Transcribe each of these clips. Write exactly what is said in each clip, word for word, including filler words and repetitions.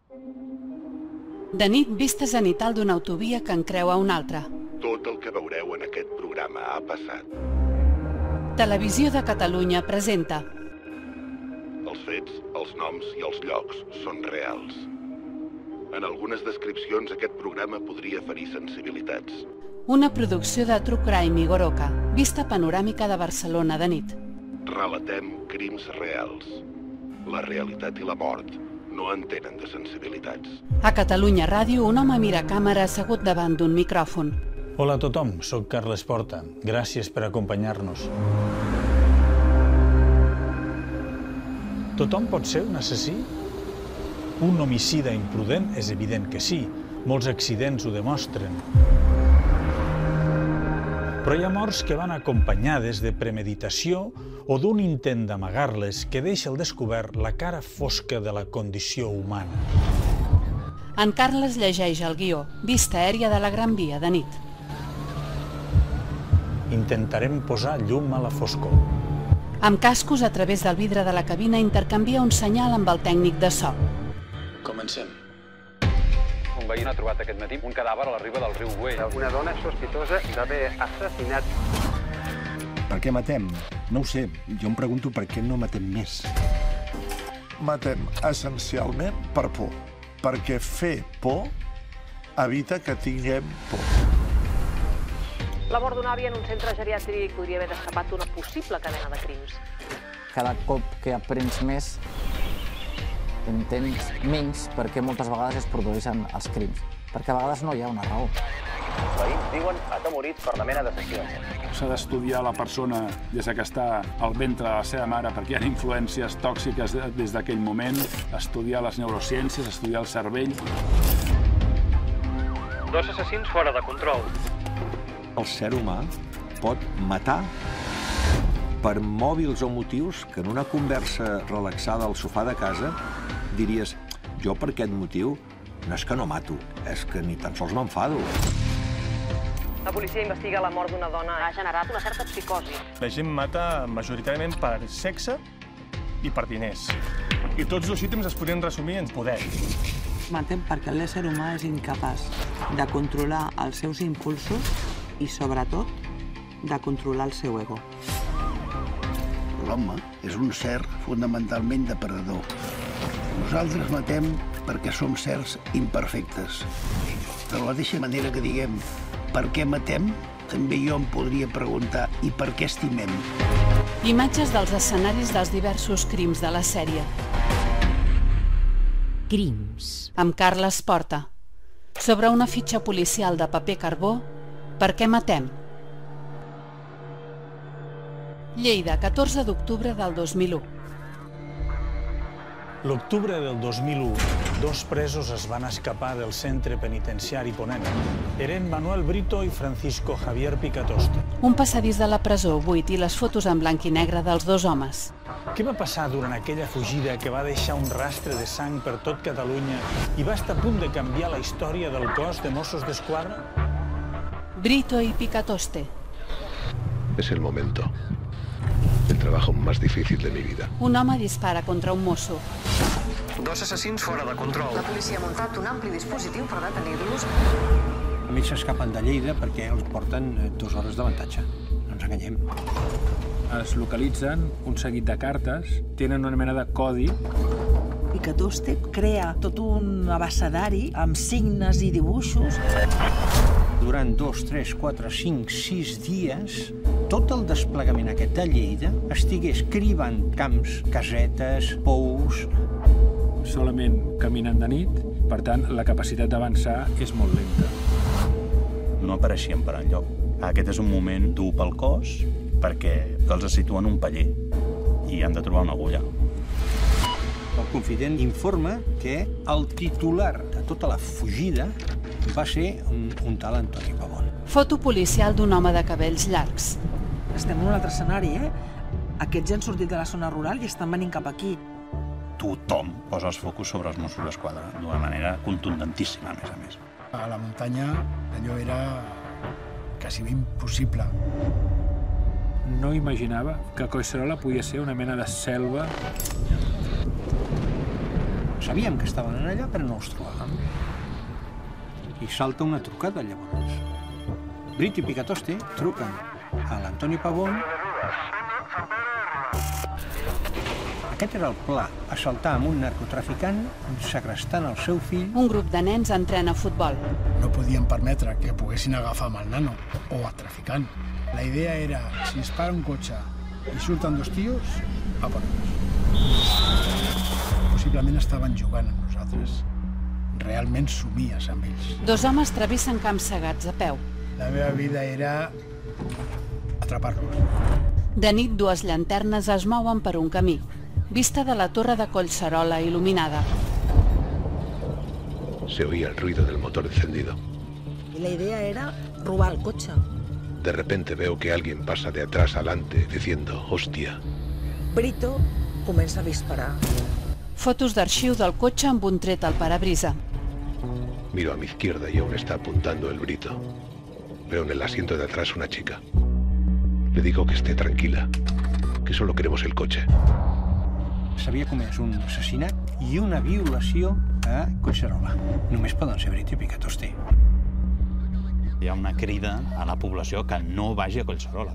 De nit, vista zenital d'una autovia que encreua una altra. Tot el que veureu en aquest programa ha passat. Televisió de Catalunya presenta. Els fets, els noms i els llocs són reals. En algunes descripcions aquest programa podria ferir sensibilitats. Una producció de True Crime i Goroka, vista panoràmica de Barcelona de nit. Relatem crims reals. La realitat i la mort no entenen de sensibilitats. A Catalunya Ràdio, un home mira càmera assegut davant d'un micròfon. Hola a tothom, soc Carles Porta. Gràcies per acompanyar-nos. Tothom pot ser un assassí? Un homicida imprudent és evident que sí. Molts accidents ho demostren. Però hi ha morts que van acompanyades de premeditació o d'un intent d'amagar-les que deixa al descobert la cara fosca de la condició humana. En Carles llegeix el guió, vista aèria de la Gran Via de nit. Intentarem posar llum a la foscor. Amb cascos, a través del vidre de la cabina, intercanvia un senyal amb el tècnic de so. Comencem. Un veí ha trobat aquest matí un cadàver a la riba del riu Güell. Una dona sospitosa d'haver assassinat. Per què matem? No ho sé. Jo em pregunto per què no matem més. Matem essencialment per por. Perquè fer por evita que tinguem por. La mort d'una àvia en un centre geriàtric podria haver escapat d'una possible cadena de crims. Cada cop que aprens més, entens menys perquè moltes vegades es produeixen els crims. Perquè a vegades no hi ha una raó. Els veïns diuen atemorits per la mena de sessions. S'ha d'estudiar la persona des que està al ventre de la seva mare perquè hi ha influències tòxiques des d'aquell moment, estudiar les neurociències, estudiar el cervell. Dos assassins fora de control. El ser humà pot matar per mòbils o motius que en una conversa relaxada al sofà de casa diries, jo per aquest motiu no és que no mato, és que ni tan sols m'enfado. La policia investiga la mort d'una dona. Ha generat una certa psicosi. La gent mata majoritàriament per sexe i per diners. I tots dos ítems es podrien resumir en poder. Matem perquè l'ésser humà és incapaç de controlar els seus impulsos i, sobretot, de controlar el seu ego. L'home és un ser fonamentalment depredador. Nosaltres matem perquè som sers imperfectes. De la mateixa manera que diguem per què matem, també jo em podria preguntar i per què estimem. Imatges dels escenaris dels diversos crims de la sèrie. Crims. Amb Carles Porta. Sobre una fitxa policial de paper carbó, per què matem? Lleida, catorze d'octubre del dos mil u. L'octubre del dos mil u, dos presos es van escapar del centre penitenciari Ponent. Eren Manuel Brito i Francisco Javier Picatoste. Un passadís de la presó buit i les fotos en blanc i negre dels dos homes. Què va passar durant aquella fugida que va deixar un rastre de sang per tot Catalunya i va estar a punt de canviar la història del cos de Mossos d'Esquadra? Brito y Picatoste. Es el momento. El trabajo más difícil de mi vida. Un home dispara contra un mosso. Dos assassins fora de control. La policia ha muntat un ampli dispositiu per detenir-los. Ells s'escapen de Lleida perquè els porten dues hores d'avantatge. No ens enganyem. Es localitzen un seguit de cartes, tenen una mena de codi. Picatoste crea tot un abecedari amb signes i dibuixos. Durant dos, tres, quatre, cinc, sis dies, tot el desplegament aquest de Lleida estigués cribant camps, casetes, pous. Solament caminen de nit, per tant, la capacitat d'avançar és molt lenta. No apareixien per enlloc. Aquest és un moment dur pel cos perquè els situen un paller i han de trobar una agulla. El confident informa que el titular de tota la fugida va ser un, un tal Antoni Pavón. Foto policial d'un home de cabells llargs. Estem en un altre escenari, eh? Aquests ja han sortit de la zona rural i estan venint cap aquí. Tothom posa els focus sobre els Mossos d'Esquadra d'una manera contundentíssima, a més a més. A la muntanya allò era quasi impossible. No imaginava que Collserola podia ser una mena de selva. Sabíem que estaven allà, però no els trobàvem. I salta una trucada, llavors. Brito i Picatoste truquen a l'Antoni Pavón. Aquest era el pla, assaltar amb un narcotraficant, segrestant el seu fill. Un grup de nens entrena futbol. No podien permetre que poguessin agafar amb el nano o el traficant. La idea era, si es para un cotxe i surten dos tios, a per ells. Possiblement estaven jugant amb nosaltres. Realment somies amb ells. Dos homes travessen camps segats a peu. La meva vida era atrapar-los. De nit, dues llanternes es mouen per un camí. Vista de la torre de Collserola il·luminada. Se oía el ruido del motor encendido. Y la idea era robar el coche. De repente veo que alguien pasa de atrás adelante diciendo, hostia. Brito comença a disparar. Fotos d'arxiu del cotxe amb un tret al parabrisa. Miro a mi izquierda y aún está apuntando el Brito. Veo en el asiento de atrás una chica. Le digo que esté tranquila, que solo queremos el coche. S'havia comès un assassinat i una violació a Collserola. Només poden ser Brito i Picatoste. Hi ha una crida a la població que no vagi a Collserola.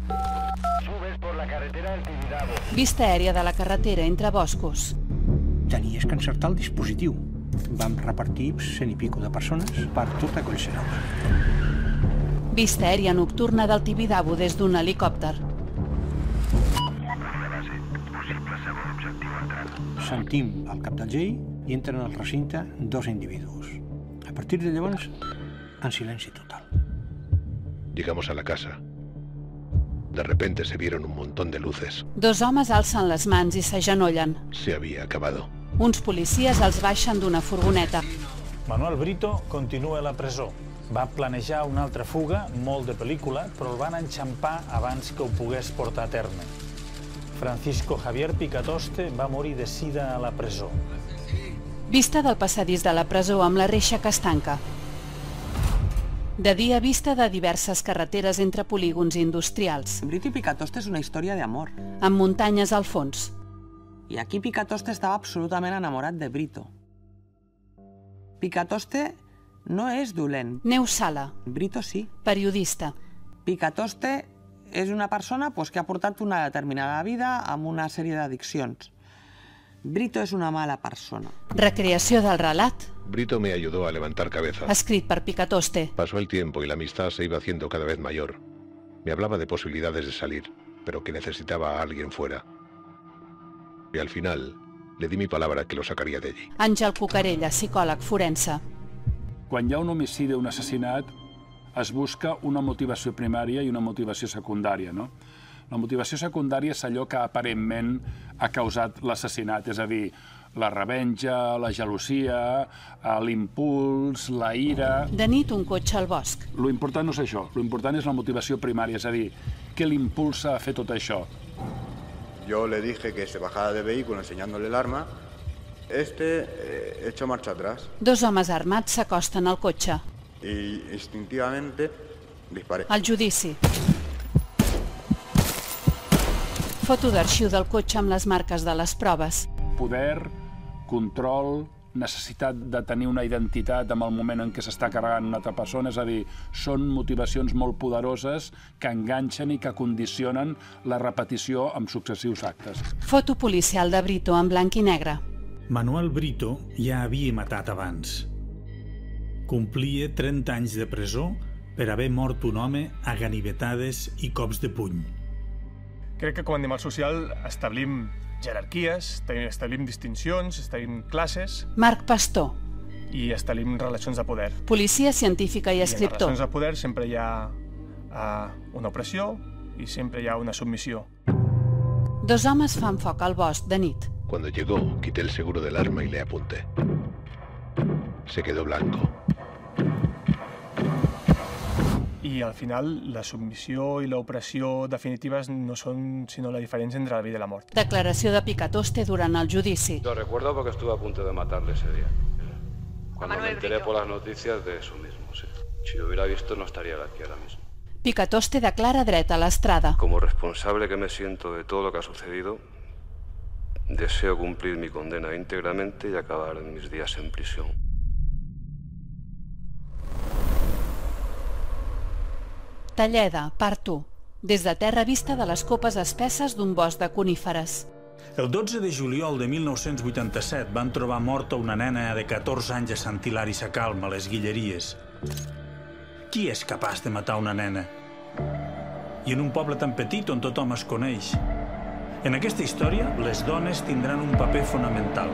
Vista aèria de la carretera entre boscos. Tenies que encertar el dispositiu. Vam repartir cent i pico de persones per tota Collserola. Vista aèria nocturna del Tibidabo des d'un helicòpter. Sentim el capdalgell i entren al recinte dos individus. A partir de llavors, en silenci total. Llegamos a la casa. De repente se vieron un montón de luces. Dos homes alcen les mans i s'agenollen. Se había acabado. Uns policies els baixen d'una furgoneta. Manuel Brito continua a la presó. Va planejar una altra fuga, molt de pel·lícula, però el van enxampar abans que ho pogués portar a terme. Francisco Javier Picatoste va morir de sida a la presó. Vista del passadís de la presó amb la reixa que es tanca. De dia, vista de diverses carreteres entre polígons industrials. Brito i Picatoste és una història d'amor. Amb muntanyes al fons. I aquí Picatoste estava absolutament enamorat de Brito. Picatoste no és dolent. Neus Sala. Brito sí. Periodista. Picatoste és una persona pues, que ha portat una determinada vida amb una sèrie d'addiccions. Brito és una mala persona. Recreació del relat. Brito me ayudó a levantar cabeza. Escrit per Picatoste. Pasó el tiempo y la amistad se iba haciendo cada vez mayor. Me hablaba de posibilidades de salir, pero que necesitaba a alguien fuera. Y al final le di mi palabra que lo sacaría de allí. Àngel Cucarella, psicòleg forense. Quan hi ha un homicidi o un assassinat, es busca una motivació primària i una motivació secundària, no? La motivació secundària és allò que aparentment ha causat l'assassinat, és a dir, la revenja, la gelosia, l'impuls, la ira... De nit, un cotxe al bosc. Lo important no és això, lo important és la motivació primària, és a dir, què l'impulsa a fer tot això. Yo le dije que se bajara del vehículo enseñándole el arma. Este eh, echó marcha atrás. Dos homes armats s'acosten al cotxe. Y instintivamente disparé. Al judici. Foto d'arxiu del cotxe amb les marques de les proves. Poder, control, necessitat de tenir una identitat en el moment en què s'està carregant una altra persona, és a dir, són motivacions molt poderoses que enganxen i que condicionen la repetició amb successius actes. Foto policial de Brito en blanc i negre. Manuel Brito ja havia matat abans. Complia trenta anys de presó per haver mort un home a ganivetades i cops de puny. Crec que com a animal social establim jerarquies, establim distincions, establim classes... Marc Pastor. I establim relacions de poder. Policia científica i escriptor. I en relacions de poder sempre hi ha uh, una opressió i sempre hi ha una submissió. Dos homes fan foc al bosc de nit. Cuando llegó, quité el seguro del arma y le apunté. Se quedó blanco. I al final la submissió i l'opressió definitives no són sinó la diferència entre la vida i la mort. Declaració de Picatoste durant el judici. Lo recuerdo porque estuve a punto de matarle ese día. Cuando me enteré por las noticias de eso mismo, sí. Si lo hubiera visto no estaría aquí ahora mismo. Picatoste declara dret a l'estrada. Como responsable que me siento de todo lo que ha sucedido, Deseo cumplir mi condena íntegramente y acabar mis días en prisión. Talleda, part u. Des de terra vista de les copes espesses d'un bosc de coníferes. El dotze de juliol de mil nou-cents vuitanta-set van trobar morta una nena de catorze anys a Sant Hilari Sacalm, a les Guilleries. Qui és capaç de matar una nena? I en un poble tan petit on tothom es coneix. En aquesta història, les dones tindran un paper fonamental.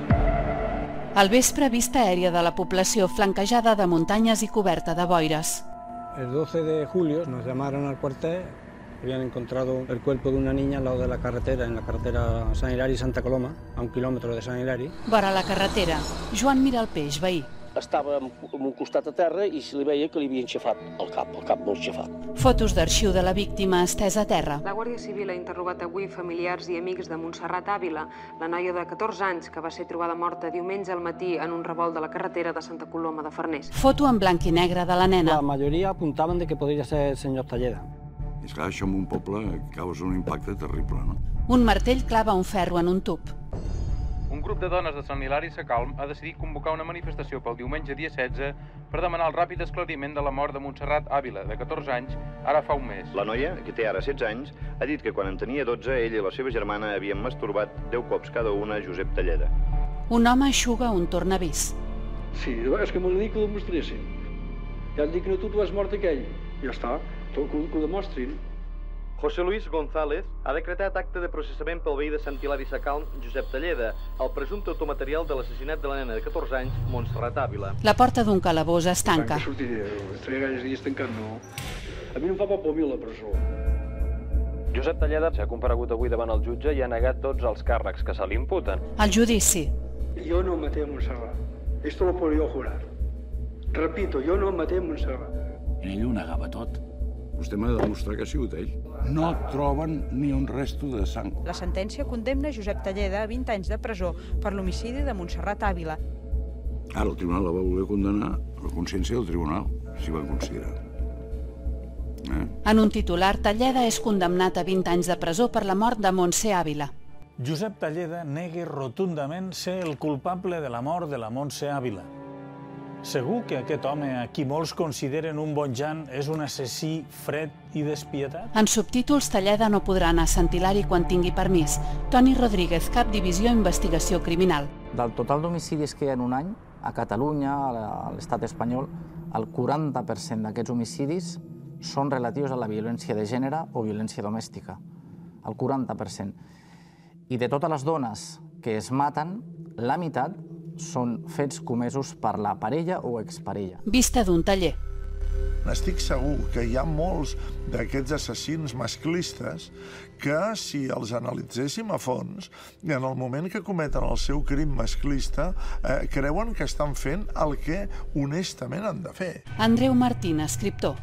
Al vespre, vista aèria de la població flanquejada de muntanyes i coberta de boires. El doce de julio nos llamaron al cuartel. Habían encontrado el cuerpo de una niña al lado de la carretera, en la carretera Sant Hilari-Santa Coloma, a un quilòmetre de Sant Hilari. Vora la carretera, Joan mira el peix veí. Estava en un costat a terra i se li veia que li havien xafat el cap, el cap molt xafat. Fotos d'arxiu de la víctima estesa a terra. La Guàrdia Civil ha interrogat avui familiars i amics de Montserrat Ávila, la noia de catorze anys que va ser trobada morta diumenge al matí en un revolt de la carretera de Santa Coloma de Farners. Foto en blanc i negre de la nena. La majoria apuntaven de que podria ser el senyor Talleda. I esclar, això en un poble causa un impacte terrible, no? Un martell clava un ferro en un tub. Un grup de dones de Sant Hilari Sacalm ha decidit convocar una manifestació pel diumenge dia setze per demanar el ràpid esclariment de la mort de Montserrat Ávila, de catorze anys, ara fa un mes. La noia, que té ara setze anys, ha dit que quan en tenia dotze, ell i la seva germana havien masturbat deu cops cada una a Josep Talleda. Un home eixuga un tornavís. Sí, és que m'ho dic que ho demostressin. Ja han dit que no tu t'ho has mort aquell. Ja està, que ho demostrin. José Luis González ha decretat acte de processament pel veí de Sant Hilari Sacalm, Josep Talleda, el presumpte automaterial de l'assassinat de la nena de catorze anys, Montserrat Ávila. La porta d'un calabós es tanca. Que sortiré, estaré gaires dies tancat, no. A mi no em fa por mi la presó. Josep Talleda s'ha comparegut avui davant el jutge i ha negat tots els càrrecs que se li imputen. El judici. Jo no maté a Montserrat. Esto lo puedo yo jurar. Repito, jo no maté a Montserrat. Ell ho negava tot. Vostè m'ha de demostrar que ha sigut ell. No troben ni un resto de sang. La sentència condemna Josep Talleda a vint anys de presó per l'homicidi de Montserrat Ávila. Ara el tribunal la va voler condenar a la consciència del tribunal, si van considerar. Eh? En un titular, Talleda és condemnat a vint anys de presó per la mort de Montse Ávila. Josep Talleda nega rotundament ser el culpable de la mort de la Montse Ávila. Segur que aquest home, a qui molts consideren un bonjant, és un assassí fred i despietat? En subtítols, Talleda no podrà anar a Sant Hilari quan tingui permís. Toni Rodríguez, cap divisió Investigació Criminal. Del total d'homicidis que hi ha en un any, a Catalunya, a l'estat espanyol, el quaranta per cent d'aquests homicidis són relatius a la violència de gènere o violència domèstica. El quaranta per cent. I de totes les dones que es maten, la meitat són fets comesos per la parella o exparella. Vista d'un taller. Estic segur que hi ha molts d'aquests assassins masclistes que, si els analitzéssim a fons, en el moment que cometen el seu crim masclista, eh, creuen que estan fent el que honestament han de fer. Andreu Martín, escriptor.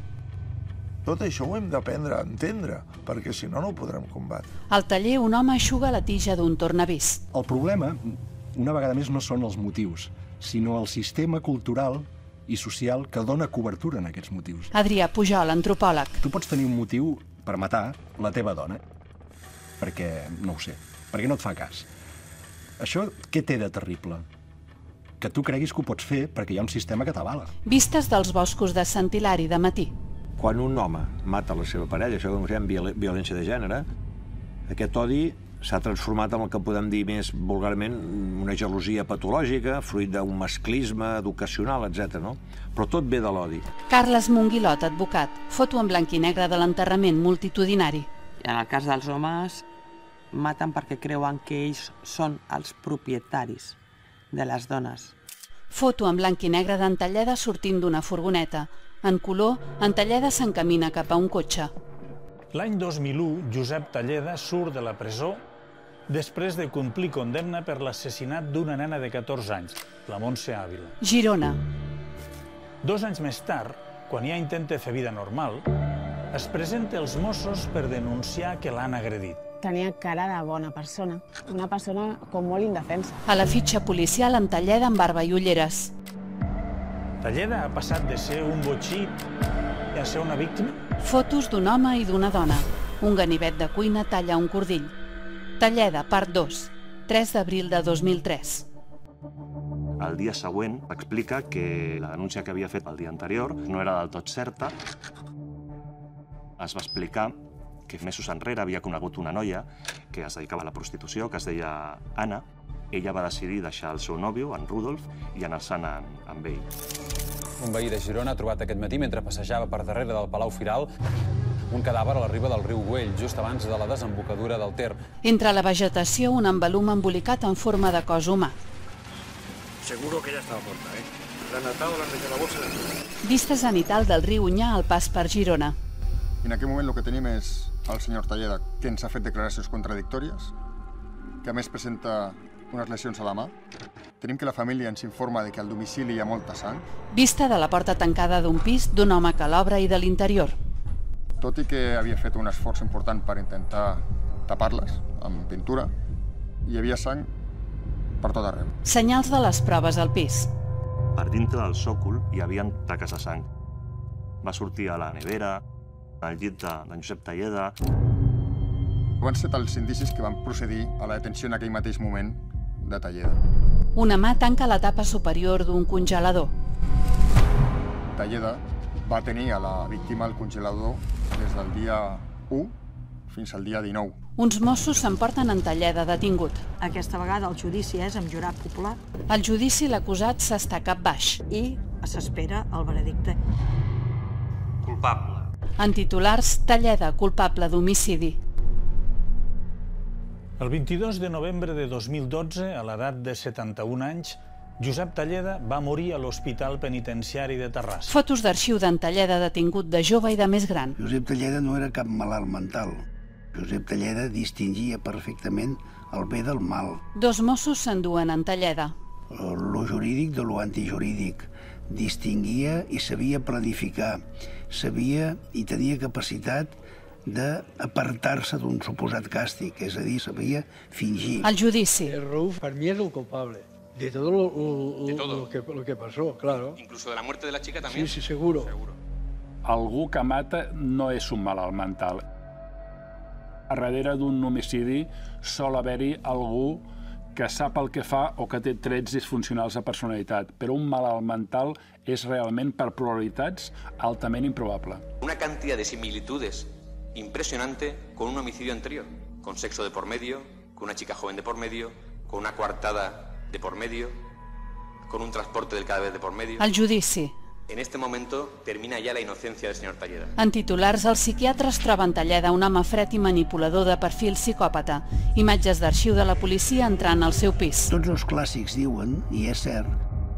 Tot això ho hem d'aprendre a entendre, perquè si no, no ho podrem combatre. Al taller, un home eixuga la tija d'un tornavís. El problema, una vegada més, no són els motius, sinó el sistema cultural i social que dona cobertura en aquests motius. Adrià Pujol, antropòleg. Tu pots tenir un motiu per matar la teva dona, perquè, no ho sé, perquè no et fa cas. Això què té de terrible? Que tu creguis que ho pots fer perquè hi ha un sistema que t'avala. Vistes dels boscos de Sant Hilari de matí. Quan un home mata la seva parella, això que denominem violència de gènere, aquest odi s'ha transformat en el que podem dir més vulgarment una gelosia patològica, fruit d'un masclisme educacional, etcètera. No? Però tot ve de l'odi. Carles Monguilot, advocat. Foto en blanc i negre de l'enterrament multitudinari. En el cas dels homes, maten perquè creuen que ells són els propietaris de les dones. Foto en blanc i negre d'en Talleda sortint d'una furgoneta. En color, en Talleda s'encamina cap a un cotxe. L'any dos mil u, Josep Talleda surt de la presó després de complir condemna per l'assassinat d'una nena de catorze anys, la Montse Ávila. Girona. Dos anys més tard, quan ja intenta fer vida normal, es presenta als Mossos per denunciar que l'han agredit. Tenia cara de bona persona, una persona com molt indefensa. A la fitxa policial, en Talleda amb barba i ulleres. Talleda ha passat de ser un botxí a ser una víctima? Fotos d'un home i d'una dona. Un ganivet de cuina talla un cordill. Talleda, part dos. tres d'abril de dos mil tres. El dia següent explica que la denúncia que havia fet el dia anterior no era del tot certa. Es va explicar que mesos enrere havia conegut una noia que es dedicava a la prostitució, que es deia Anna. Ella va decidir deixar el seu nòvio, en Rudolf, i anar-se'n amb ell. Un veí de Girona ha trobat aquest matí, mentre passejava per darrere del Palau Firal, un cadàver a la riba del riu Güell, just abans de la desembocadura del Ter. Entre la vegetació, un embalum embolicat en forma de cos humà. Seguro que ya estaba muerta, ¿eh? La han atado, la han metido en la bolsa de... Vista zenital del riu Onyar al pas per Girona. En aquell moment el que tenim és el senyor Talleda, que ens ha fet declaracions contradictòries, que a més presenta unes lesions a la mà. Tenim que la família ens informa de que al domicili hi ha molta sang. Vista de la porta tancada d'un pis, d'un home que l'obre i de l'interior. Tot i que havia fet un esforç important per intentar tapar-les amb pintura, hi havia sang per tot arreu. Senyals de les proves al pis. Per dintre del sòcol hi havia taques de sang. Va sortir a la nevera, al llit d'en Josep Talleda. Van ser els indicis que van procedir a la detenció en aquell mateix moment de Talleda. Una mà tanca la tapa superior d'un congelador. Talleda va tenir a la víctima al congelador des del dia u fins al dia dinou. Uns Mossos s'emporten en Talleda detingut. Aquesta vegada el judici és amb jurat popular. Al judici l'acusat s'està cap baix. I s'espera el veredicte. Culpable. En titulars, Talleda, culpable d'homicidi. El vint-i-dos de novembre de dos mil dotze, a l'edat de setanta-un anys, Josep Talleda va morir a l'Hospital Penitenciari de Terrassa. Fotos d'arxiu d'en Talleda detingut de jove i de més gran. Josep Talleda no era cap malalt mental. Josep Talleda distingia perfectament el bé del mal. Dos Mossos s'enduen en Talleda. Lo jurídic de lo antijurídic. Distingia i sabia planificar. Sabia i tenia capacitat d'apartar-se d'un suposat càstig, és a dir, sabia fingir. Al judici. El Raúl, para mí, es el culpable de todo lo, lo, de todo. Lo, que, lo que pasó, claro. Incluso de la muerte de la chica también. Sí, sí, seguro. seguro. Algú que mata no és un malalt mental. A darrere d'un homicidi sol haver-hi algú que sap el que fa o que té trets disfuncionals de personalitat, però un malalt mental és realment, per probabilitats, altament improbable. Una cantidad de similitudes impresionante con un homicidio anterior, con sexo de por medio, con una chica joven de por medio, con una coartada de por medio, con un transporte del cadáver de por medio. Al judici. En este momento termina ya la inocencia del señor Talleda. En titulars, els psiquiatres troben Talleda un home fred i manipulador de perfil psicòpata. Imatges d'arxiu de la policia entrant al seu pis. Tots els clàssics diuen, i és cert,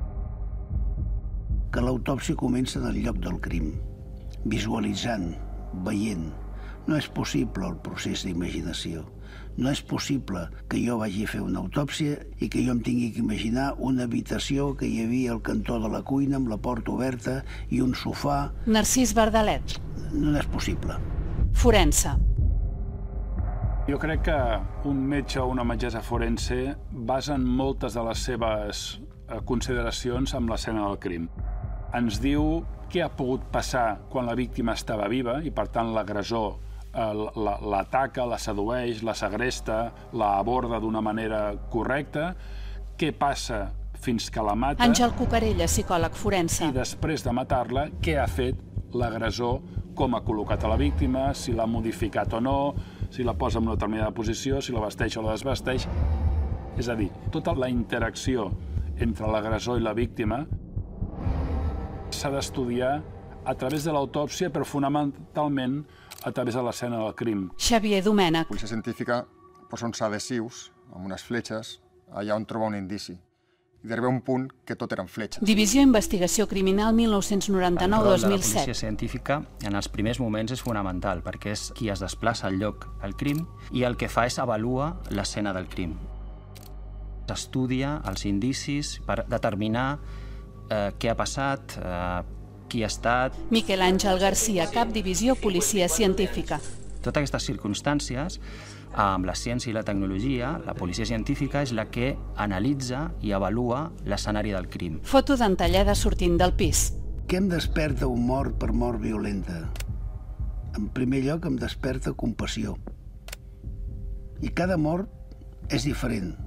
que l'autòpsia comença en el lloc del crim, visualitzant, veient. No és possible el procés d'imaginació. No és possible que jo vagi a fer una autòpsia i que jo em tingui que imaginar una habitació que hi havia al cantó de la cuina amb la porta oberta i un sofà. Narcís Verdalet. No és possible. Forense. Jo crec que un metge o una metgessa forense basen moltes de les seves consideracions amb l'escena del crim. Ens diu què ha pogut passar quan la víctima estava viva i, per tant, l'agressor l'ataca, la sedueix, la segresta, la aborda d'una manera correcta, què passa fins que la mata... Àngel Cucarella, psicòleg forense. I després de matar-la, què ha fet l'agressor, com ha col·locat a la víctima, si l'ha modificat o no, si la posa en una determinada posició, si la vesteix o la desvesteix... És a dir, tota la interacció entre l'agressor i la víctima s'ha d'estudiar a través de l'autòpsia, però fonamentalment a través de l'escena del crim. Xavier Domènech. La policia científica posa uns adhesius amb unes fletxes allà on troba un indici. I d'arribar a un punt que tot eren fletxes. Divisió Investigació Criminal mil nou-cents noranta-nou a dos mil set. El rol de la policia científica en els primers moments és fonamental perquè és qui es desplaça al lloc al crim i el que fa és avaluar l'escena del crim. S'estudia els indicis per determinar eh, què ha passat, eh, qui ha estat... Miquel Àngel Garcia, cap divisió Policia Científica. Totes aquestes circumstàncies, amb la ciència i la tecnologia, la policia científica és la que analitza i avalua l'escenari del crim. Foto d'en Talleda sortint del pis. Què em desperta un mort per mort violenta? En primer lloc, em desperta compassió. I cada mort és diferent.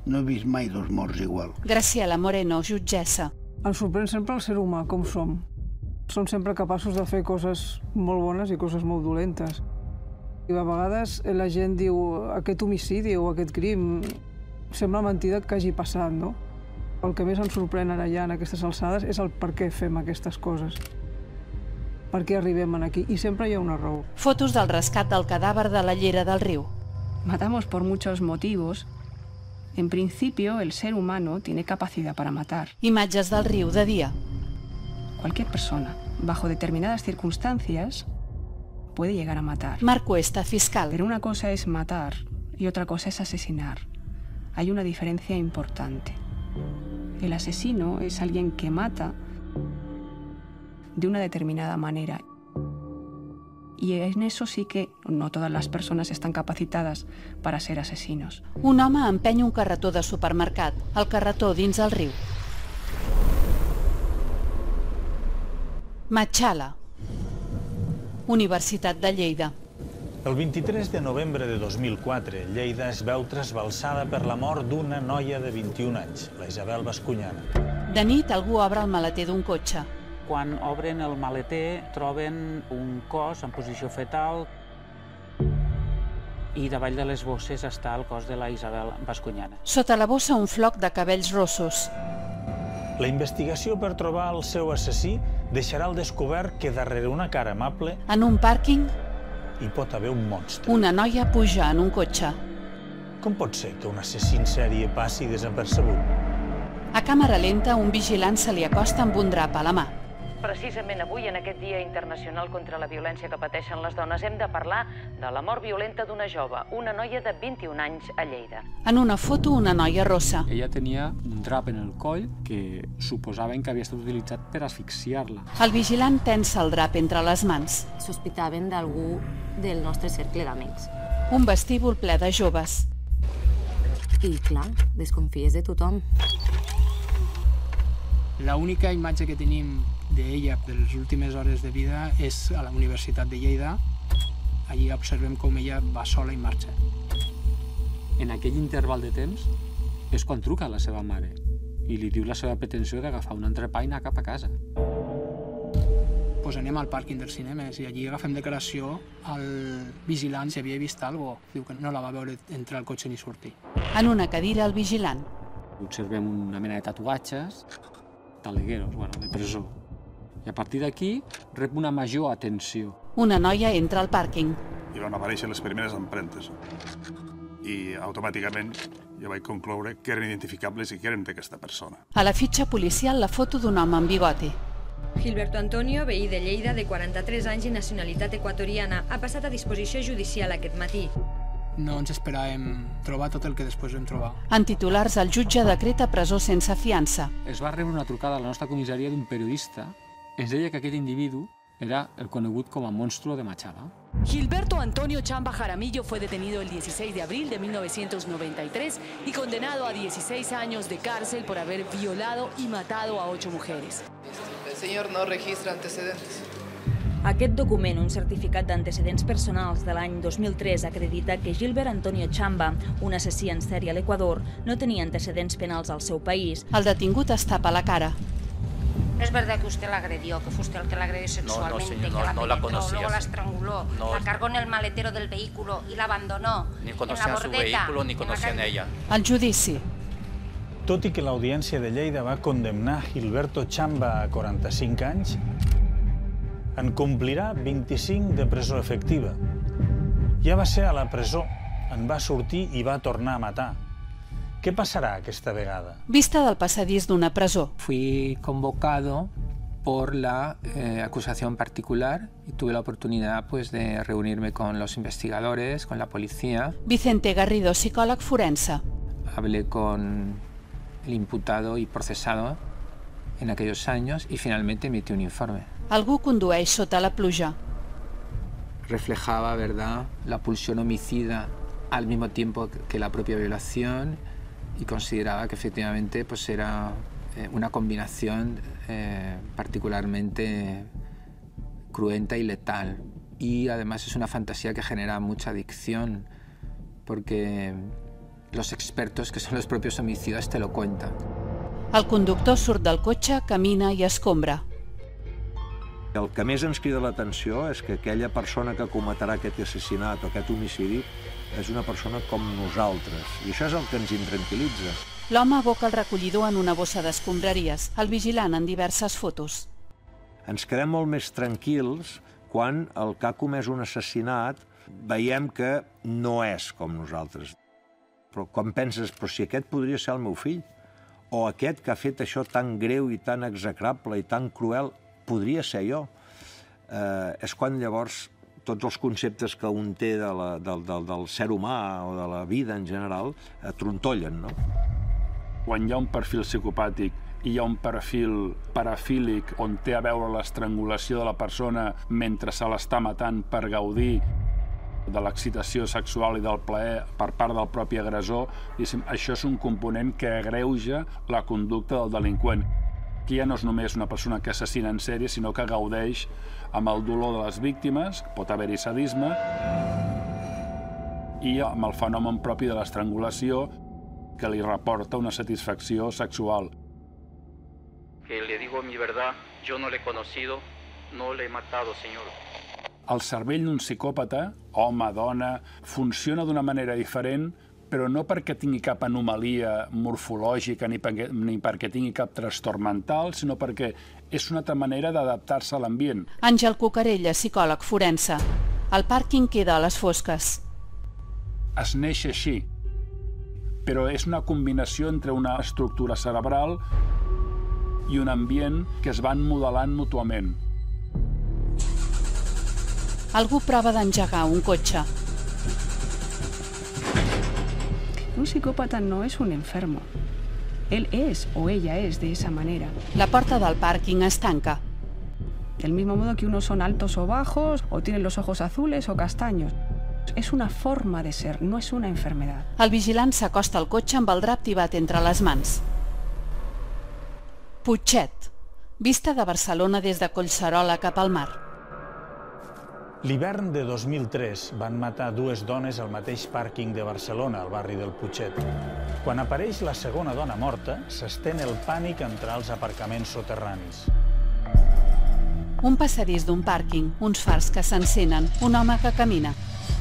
No he vist mai dos morts igual. Graciela Moreno, jutgessa. Ens sorprèn sempre el ser humà, com som. Som sempre capaços de fer coses molt bones i coses molt dolentes. I a vegades la gent diu aquest homicidi o aquest crim sembla mentida que hagi passat, no? El que més ens sorprèn ara ja en aquestes alçades és el per què fem aquestes coses. Per què arribem aquí? I sempre hi ha una raó. Fotos del rescat del cadàver de la llera del riu. Matamos por muchos motivos. En principio, el ser humano tiene capacidad para matar. Imatges del riu de dia. Cualquier persona, bajo determinadas circunstancias, puede llegar a matar. Marc Cuesta, fiscal. Pero una cosa es matar y otra cosa es asesinar. Hay una diferencia importante. El asesino es alguien que mata de una determinada manera. Y en eso sí que no todas las personas están capacitadas para ser asesinos. Un home empeny un carretó de supermercat. El carretó dins el riu. Machala, Universitat de Lleida. El vint-i-tres de novembre de dos mil quatre, Lleida es veu trasbalsada per la mort d'una noia de vint-i-un anys, la Isabel Bascuñana. De nit, algú obre el maleter d'un cotxe. Quan obren el maleter troben un cos en posició fetal i davall de les bosses està el cos de la Isabel Bascuñana. Sota la bossa un floc de cabells rossos. La investigació per trobar el seu assassí deixarà al descobert que darrere una cara amable en un pàrquing hi pot haver un monstre. Una noia puja en un cotxe. Com pot ser que un assassí en sèrie passi desapercebut? A càmera lenta, un vigilant se li acosta amb un drap a la mà. Precisament avui, en aquest Dia Internacional contra la Violència que pateixen les dones, hem de parlar de la mort violenta d'una jove, una noia de vint-i-un anys a Lleida. En una foto, una noia rossa. Ella tenia un drap en el coll que suposaven que havia estat utilitzat per asfixiar-la. El vigilant tensa el drap entre les mans. Sospitaven d'algú del nostre cercle d'amics. Un vestíbul ple de joves. I, clar, desconfies de tothom. La única imatge que tenim d'ella de les últimes hores de vida és a la Universitat de Lleida. Allí observem com ella va sola i marxa. En aquell interval de temps és quan truca a la seva mare i li diu la seva pretensió d'agafar un entrepà i anar cap a casa. Pues anem al pàrquing dels cinemes i allí agafem declaració al vigilant si havia vist alguna cosa. Diu que no la va veure entrar al cotxe ni sortir. En una cadira, el vigilant. Observem una mena de tatuatges, talegueros, bueno, de presó. I a partir d'aquí rep una major atenció. Una noia entra al pàrquing. I van aparèixer les primeres empremtes. I automàticament ja vaig concloure que eren identificables i que eren d'aquesta persona. A la fitxa policial, la foto d'un home amb bigoti. Gilberto Antonio, veí de Lleida, de quaranta-tres anys i nacionalitat equatoriana, ha passat a disposició judicial aquest matí. No ens esperàvem trobar tot el que després vam trobar. En titulars, el jutge decreta presó sense fiança. Es va rebre una trucada a la nostra comissaria d'un periodista. Ens deia que aquest individu era el conegut com a monstruo de Machala. Gilberto Antonio Chamba Jaramillo fue detenido el dieciséis de abril de mil novecientos noventa y tres y condenado a dieciséis años de cárcel por haber violado y matado a ocho mujeres. El señor no registra antecedentes. Aquest document, un certificat d'antecedents personals de l'any dos mil tres, acredita que Gilbert Antonio Chamba, un assassí en sèrie a l'Equador, no tenia antecedents penals al seu país. El detingut es tapa la cara. ¿Es verdad que usted la agredió, que fue usted el que la agredió sexualmente, no, no, señor, que no, la no la penetró, conocía. luego la estranguló, No. la cargó en el maletero del vehículo y la abandonó Ni en conocían la su bordeta, vehículo, ni en la conocían calle? ella. El judici. Tot i que l'Audiència de Lleida va condemnar Gilberto Chamba a quaranta-cinc anys, en complirà vint-i-cinc de presó efectiva. Ja va ser a la presó, en va sortir i va tornar a matar. Què passarà aquesta vegada? Vista del passadís d'una presó. Fui convocado por la eh, acusación particular y tuve la oportunidad pues, de reunirme con los investigadores, con la policía. Vicente Garrido, psicòleg forense. Hablé con el imputado y procesado en aquellos años y finalmente emití un informe. Algú condueix sota la pluja. Reflejaba, ¿verdad?, la pulsión homicida al mismo tiempo que la propia violación y consideraba que efectivamente pues, era eh, una combinación eh, particularmente cruenta y letal. Y además es una fantasía que genera mucha adicción porque los expertos, que son los propios homicidas, te lo cuentan. El conductor surt del cotxe, camina i escombra. El que més ens crida l'atenció és que aquella persona que cometrà aquest assassinat o aquest homicidi és una persona com nosaltres. I això és el que ens intranquil·litza. L'home aboca el recollidor en una bossa d'escombraries, el vigilant en diverses fotos. Ens quedem molt més tranquils quan el que ha comès un assassinat veiem que no és com nosaltres. Però quan penses, però si aquest podria ser el meu fill, o aquest que ha fet això tan greu i tan execrable i tan cruel, podria ser jo. Eh, és quan llavors tots els conceptes que un té de la, del, del, del ser humà o de la vida en general eh, trontollen, no? Quan hi ha un perfil psicopàtic i hi ha un perfil parafílic on té a veure l'estrangulació de la persona mentre se l'està matant per gaudir de l'excitació sexual i del plaer per part del propi agressor, això és un component que agreuja la conducta del delinqüent. Aquí ja no és només una persona que assassina en sèrie, sinó que gaudeix amb el dolor de les víctimes, pot haver-hi sadisme, i amb el fenomen propi de l'estrangulació que li reporta una satisfacció sexual. Que le digo mi verdad, yo no le he conocido, no le he matado, señor. El cervell d'un psicòpata, home, dona, funciona d'una manera diferent, però no perquè tingui cap anomalia morfològica ni perquè, ni perquè tingui cap trastorn mental, sinó perquè és una altra manera d'adaptar-se a l'ambient. Àngel Cucarella, psicòleg forense. El pàrquing queda a les fosques. Es neix així, però és una combinació entre una estructura cerebral i un ambient que es van modelant mútuament. Algú prova d'engegar un cotxe. Un psicópata no es un enfermo. Él es o ella es de esa manera. La puerta del parking es tanca. Del mismo modo que unos son altos o bajos, o tienen los ojos azules o castaños. Es una forma de ser, no es una enfermedad. El vigilant s'acosta al cotxe amb el drap tibat entre les mans. Putxet. Vista de Barcelona des de Collserola cap al mar. L'hivern de dos mil tres van matar dues dones al mateix pàrquing de Barcelona, al barri del Putxet. Quan apareix la segona dona morta, s'estén el pànic entre els aparcaments soterranis. Un passadís d'un pàrquing, uns fars que s'encenen, un home que camina.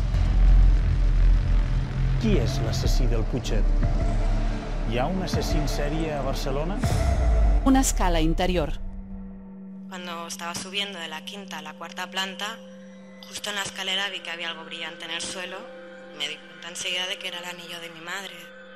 Qui és l'assassí del Putxet? Hi ha un assassí en sèrie a Barcelona? Una escala interior. Cuando estaba subiendo de la quinta a la cuarta planta, justo en la escalera vi que había algo brillante en el suelo. Me di cuenta enseguida de que era el anillo de mi madre.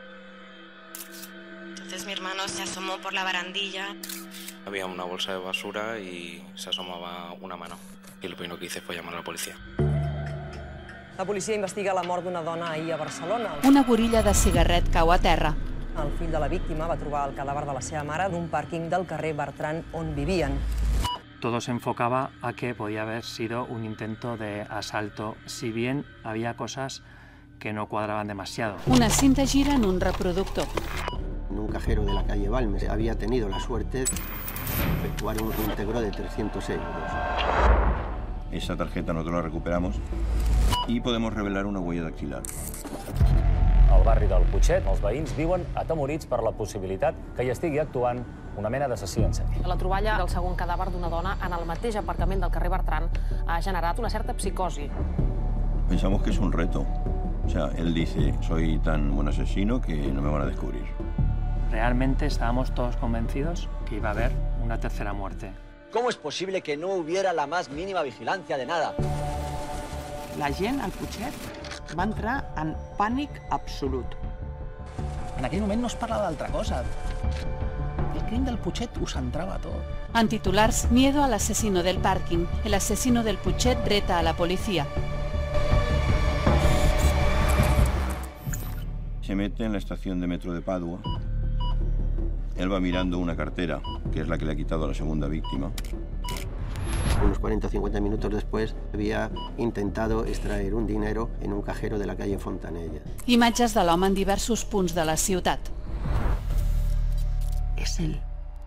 Entonces mi hermano se asomó por la barandilla. Había una bolsa de basura y se asomaba una mano. Y lo primero que hice fue llamar a la policía. La policia investiga la mort d'una dona ahir a Barcelona. Una borilla de cigarret cau a terra. El fill de la víctima va trobar el cadàver de la seva mare d'un pàrquing del carrer Bertran on vivien. Todo se enfocaba a que podía haber sido un intento de asalto, si bien había cosas que no cuadraban demasiado. Una cinta gira en un reproductor. En un cajero de la calle Balmes había tenido la suerte de efectuar un reintegro de trescientos euros. Esa tarjeta nosotros la recuperamos y podemos revelar una huella dactilar. Al barri del Putxet, els veïns viuen atemorits per la possibilitat que hi estigui actuant una mena d'assassí en sèrie. La troballa del segon cadàver d'una dona en el mateix aparcament del carrer Bertran ha generat una certa psicosi. Pensamos que es un reto. O sea, él dice, soy tan buen asesino que no me van a descubrir. Realmente estábamos todos convencidos que iba a haber una tercera muerte. ¿Cómo es posible que no hubiera la más mínima vigilancia de nada? La gent al Putxet va entrar en pànic absolut. En aquell moment no es parlava d'altra cosa. El crim del Putxet ho centrava tot. En titulars, miedo al asesino del parking. El asesino del Putxet reta a la policía. Se mete en la estación de metro de Padua. Él va mirando una cartera, que es la que le ha quitado a la segunda víctima. Unos cuarenta o cincuenta minutos después había intentado extraer un dinero en un cajero de la calle Fontanella. Imatges de l'home en diversos punts de la ciutat. Es él.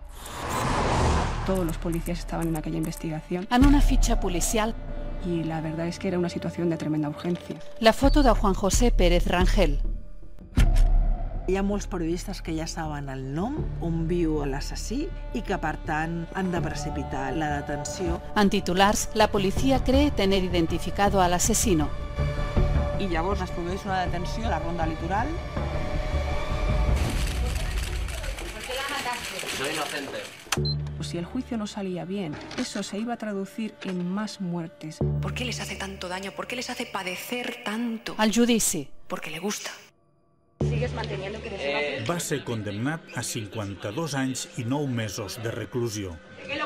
Todos los policías estaban en aquella investigación. En una fitxa policial. Y la verdad es que era una situación de tremenda urgencia. La foto de Juan José Pérez Rangel. Hi ha molts periodistes que ja saben el nom, on viu l'assassí i que, per tant, han de precipitar la detenció. En titulars, la policía cree tener identificado al asesino. I llavors es produeix una detenció a la ronda litoral. ¿Por qué la mataste? Soy inocente. Si el juicio no salía bien, eso se iba a traducir en más muertes. ¿Por qué les hace tanto daño? ¿Por qué les hace padecer tanto? Al judici. Porque le gusta. ¿Sigues manteniendo que eh... Va ser condemnat a cinquanta-dos anys i nou mesos de reclusió.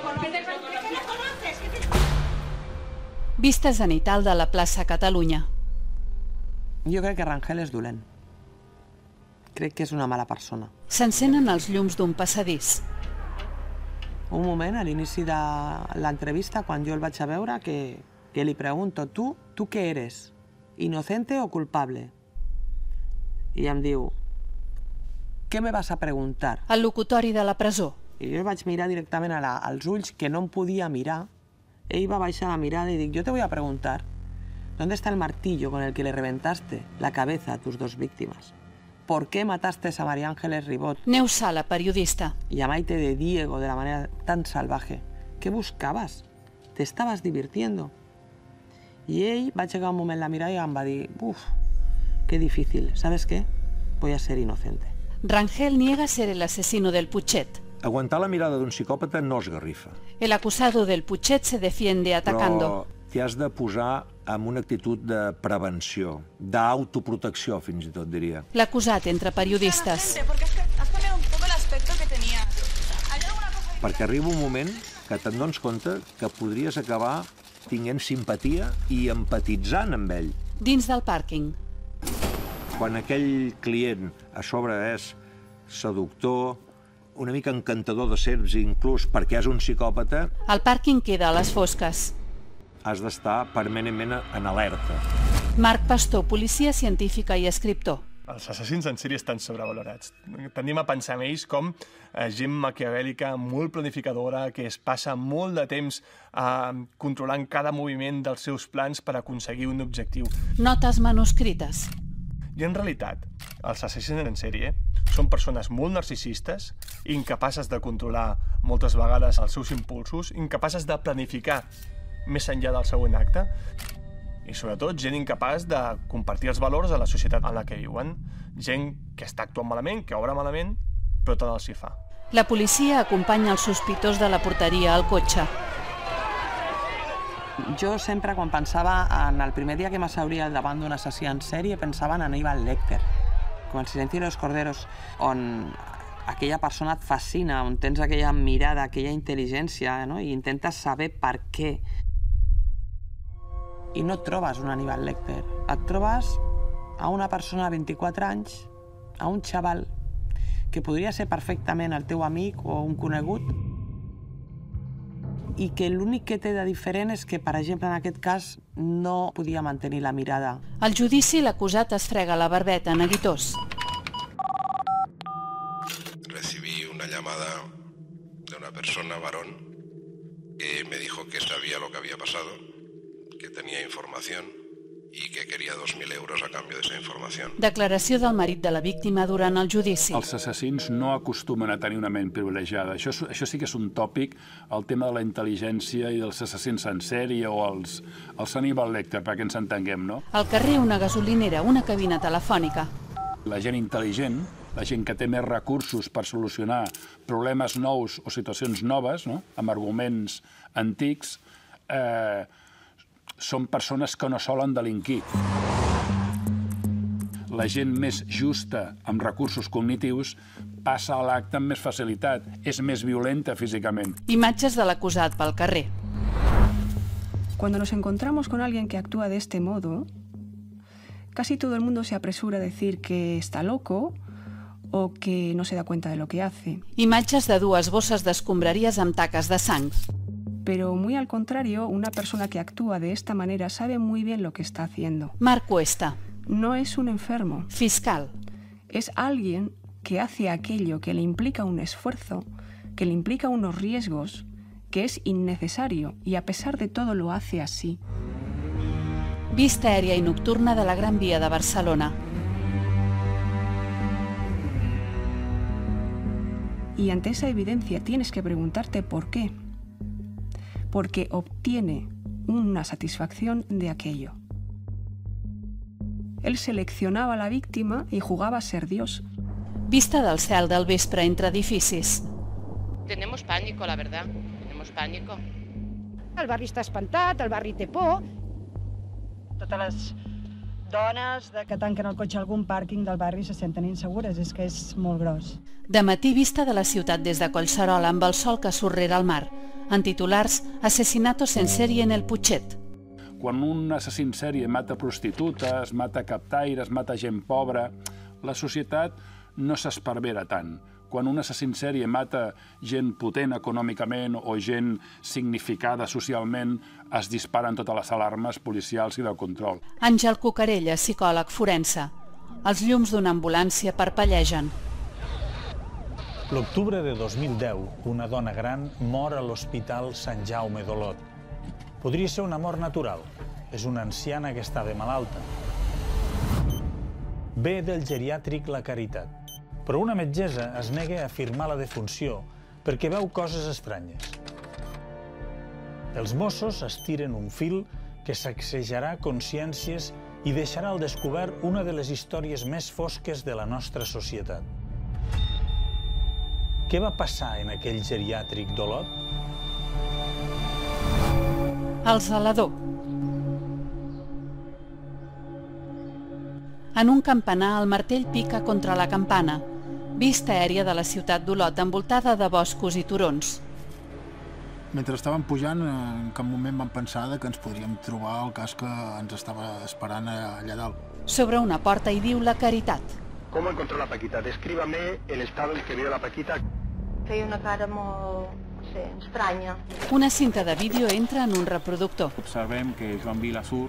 Vista zenital de la plaça Catalunya. Jo crec que Rangel és dolent. Crec que és una mala persona. S'encenen els llums d'un passadís. Un moment, a l'inici de l'entrevista, quan jo el vaig a veure, que, que li pregunto, tu, tu què eres? ¿Inocente o culpable? I em diu, què me vas a preguntar? El locutori de la presó. I jo vaig mirar directament a la, als ulls que no em podia mirar. Ell va baixar la mirada i dic, yo te voy a preguntar, ¿dónde está el martillo con el que le reventaste la cabeza a tus dos víctimas? ¿Por qué mataste a María Ángeles Ribot? Neus Sala, periodista. Y a Maite de Diego de la manera tan salvaje. ¿Qué buscabas? ¿Te estabas divirtiendo? Y ell va llegar un moment la mirada i em va dir, uf, qué difícil, ¿sabes qué? Voy a ser inocente. Rangel niega ser el asesino del Putxet. Aguantar la mirada d'un psicòpata no es garrifa. El acusado del Putxet se defiende atacando. Però t'hi has de posar amb una actitud de prevenció, d'autoprotecció, fins i tot, diria. L'acusat entre periodistes. Perquè arriba un moment que te'n dones compte que podries acabar tinguent simpatia i empatitzant amb ell. Dins del pàrquing. Quan aquell client a sobre és seductor, una mica encantador de serps, inclús perquè és un psicòpata... El pàrquing queda a les fosques. Has d'estar permanentment en alerta. Marc Pastor, policia científica i escriptor. Els assassins en sèrie estan sobrevalorats. Tendim a pensar en ells com gent maquiavèlica, molt planificadora, que es passa molt de temps eh, controlant cada moviment dels seus plans per aconseguir un objectiu. Notes manuscrites. I en realitat, els assassins en sèrie són persones molt narcisistes, incapaces de controlar moltes vegades els seus impulsos, incapaces de planificar més enllà del següent acte, i sobretot gent incapaç de compartir els valors de la societat en la que viuen. Gent que està actuant malament, que obra malament, però tot els hi fa. La policia acompanya el sospitós de la porteria al cotxe. Jo sempre, quan pensava en el primer dia que m'asseuria davant d'un assassí en sèrie, pensava en Aníbal Lecter, com el Silencio de los Corderos, on aquella persona et fascina, on tens aquella mirada, aquella intel·ligència, no? I intentes saber per què. I no et trobes un Aníbal Lecter, et trobes a una persona de vint-i-quatre anys, a un xaval que podria ser perfectament el teu amic o un conegut, i que l'únic que té de diferent és que, per exemple, en aquest cas, no podia mantenir la mirada. Al judici, l'acusat es frega la barbeta, neguitós. Recibí una llamada de una persona, varón, que me dijo que sabía lo que había pasado, que tenía información y que quería dos mil euros a cambio de esa información. Declaració del marit de la víctima durant el judici. Els assassins no acostumen a tenir una ment privilegiada. Això, això sí que és un tòpic, el tema de la intel·ligència i dels assassins en sèrie o els, els Aníbal Lecter, perquè ens entenguem, no? Al carrer, una gasolinera, una cabina telefònica. La gent intel·ligent, la gent que té més recursos per solucionar problemes nous o situacions noves, no? Amb arguments antics, eh, són persones que no solen delinquir. La gent més justa, amb recursos cognitius, passa a l'acte amb més facilitat, és més violenta físicament. Imatges de l'acusat pel carrer. Cuando nos encontramos con alguien que actúa de este modo, casi todo el mundo se apresura a decir que está loco o que no se da cuenta de lo que hace. Imatges de dues bosses d'escombraries amb taques de sang. Pero muy al contrario, una persona que actúa de esta manera sabe muy bien lo que está haciendo. Marc Cuesta. No es un enfermo. Fiscal. Es alguien que hace aquello que le implica un esfuerzo, que le implica unos riesgos, que es innecesario, y a pesar de todo lo hace así. Vista aèria i nocturna de la Gran Via de Barcelona. Y ante esa evidencia tienes que preguntarte por qué. Porque obtiene una satisfacción de aquello. Él seleccionaba a la víctima y jugaba a ser Dios. Vista del cel del vespre entre edificis. Tenemos pánico, la verdad. Tenemos pánico. El barri està espantat, el barri té por. Totes les dones que tanquen el cotxe a algun pàrquing del barri se senten insegures, és que és molt gros. De matí, vista de la ciutat des de Collserola amb el sol que surt rere el mar. En titulars, asesinatos en sèrie en el Putxet. Quan un assassí en sèrie mata prostitutes, mata captaires, mata gent pobra, la societat no s'esparvera tant. Quan un assassí en sèrie mata gent potent econòmicament o gent significada socialment, es disparen totes les alarmes policials i de control. Àngel Cucarella, psicòleg forense. Els llums d'una ambulància parpellegen. L'octubre de dos mil deu, una dona gran mor a l'Hospital Sant Jaume d'Olot. Podria ser una mort natural. És una anciana que estava malalta. Ve del geriàtric La Caritat. Però una metgessa es nega a afirmar la defunció perquè veu coses estranyes. Els Mossos estiren un fil que sacsejarà consciències i deixarà al descobert una de les històries més fosques de la nostra societat. Què va passar en aquell geriàtric d'Olot? El zelador. En un campanar, el martell pica contra la campana. Vista aèria de la ciutat d'Olot, envoltada de boscos i turons. Mentre estàvem pujant, en cap moment vam pensar que ens podríem trobar el cas que ens estava esperant allà dalt. Sobre una porta hi diu La Caritat. ¿Cómo encontró la Paquita? Descríbame el estado en que vio la Paquita. Feia una cara molt, no sé, estranya. Una cinta de vídeo entra en un reproductor. Observem que Joan Vila surt,